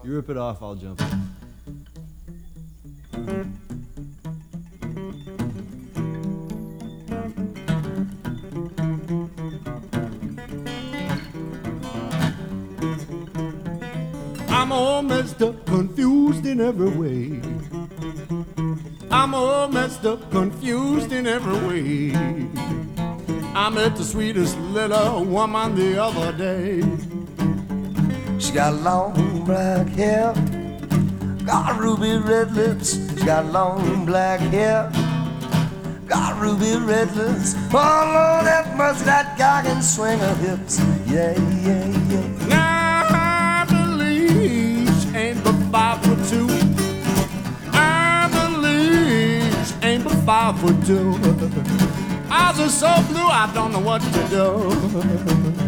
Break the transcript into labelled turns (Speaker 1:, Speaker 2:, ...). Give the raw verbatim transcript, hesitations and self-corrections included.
Speaker 1: You rip it off, I'll jump in. I'm all messed up, confused in every way. I'm all messed up, confused in every way. I met the sweetest little woman the other day.
Speaker 2: She got long black hair, got ruby red lips. She got long black hair, got ruby red lips. Oh Lord, that must that guy can swing her hips. Yeah, yeah, yeah.
Speaker 1: Now I believe she ain't but five foot two. I believe she ain't but five foot two. Eyes are so blue, I don't know what to do.